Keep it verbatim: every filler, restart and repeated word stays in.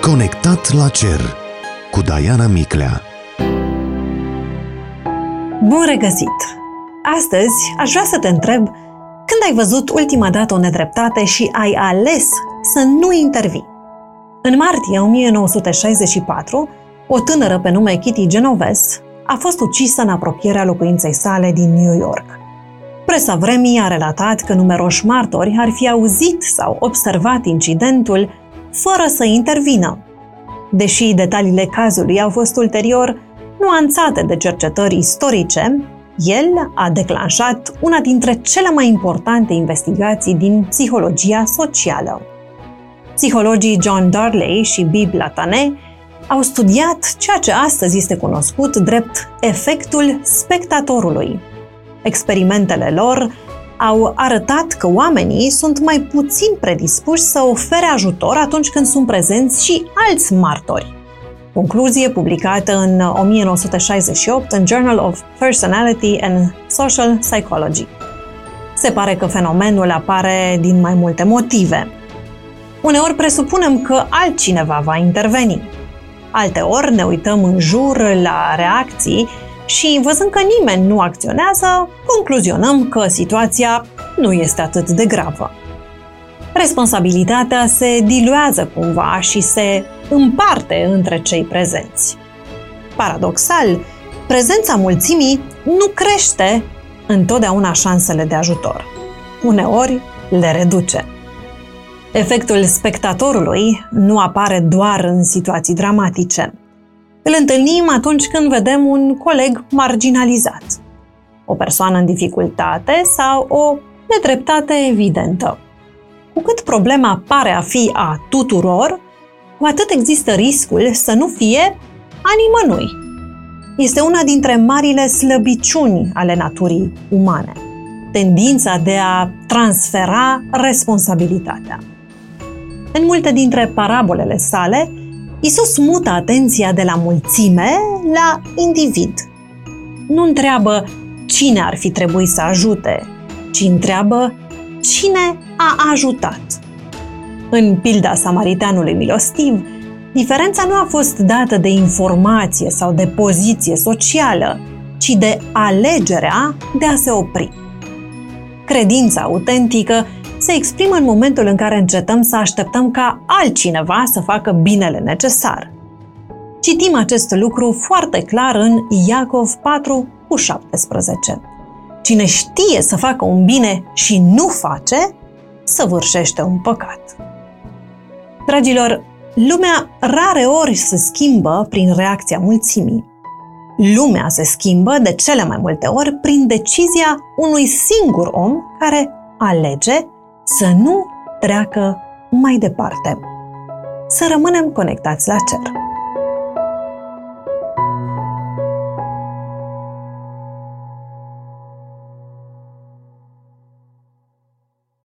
Conectat la cer cu Diana Miclea. Bun regăsit! Astăzi aș vrea să te întreb când ai văzut ultima dată o nedreptate și ai ales să nu intervii. În martie o mie nouă sute șaizeci și patru, o tânără pe nume Kitty Genovese a fost ucisă în apropierea locuinței sale din New York. Presa vremii a relatat că numeroși martori ar fi auzit sau observat incidentul fără să intervină. Deși detaliile cazului au fost ulterior nuanțate de cercetări istorice, el a declanșat una dintre cele mai importante investigații din psihologia socială. Psihologii John Darley și Bibb Latané au studiat ceea ce astăzi este cunoscut drept efectul spectatorului. Experimentele lor au arătat că oamenii sunt mai puțin predispuși să ofere ajutor atunci când sunt prezenți și alți martori. Concluzie publicată în o mie nouă sute șaizeci și opt în Journal of Personality and Social Psychology. Se pare că fenomenul apare din mai multe motive. Uneori presupunem că altcineva va interveni. Alteori ne uităm în jur la reacții și, văzând că nimeni nu acționează, concluzionăm că situația nu este atât de gravă. Responsabilitatea se diluează cumva și se împarte între cei prezenți. Paradoxal, prezența mulțimii nu crește întotdeauna șansele de ajutor. Uneori le reduce. Efectul spectatorului nu apare doar în situații dramatice. Îl întâlnim atunci când vedem un coleg marginalizat, o persoană în dificultate sau o nedreptate evidentă. Cu cât problema pare a fi a tuturor, cu atât există riscul să nu fie a nimănui. Este una dintre marile slăbiciuni ale naturii umane, tendința de a transfera responsabilitatea. În multe dintre parabolele sale, Iisus mută atenția de la mulțime la individ. Nu întreabă cine ar fi trebuit să ajute, ci întreabă cine a ajutat. În pilda Samariteanului milostiv, diferența nu a fost dată de informație sau de poziție socială, ci de alegerea de a se opri. Credința autentică se exprimă în momentul în care încetăm să așteptăm ca altcineva să facă binele necesar. Citim acest lucru foarte clar în Iacov patru cu șaptesprezece. Cine știe să facă un bine și nu face, săvârșește un păcat. Dragilor, lumea rareori se schimbă prin reacția mulțimii. Lumea se schimbă de cele mai multe ori prin decizia unui singur om care alege să nu treacă mai departe. Să rămânem conectați la cer.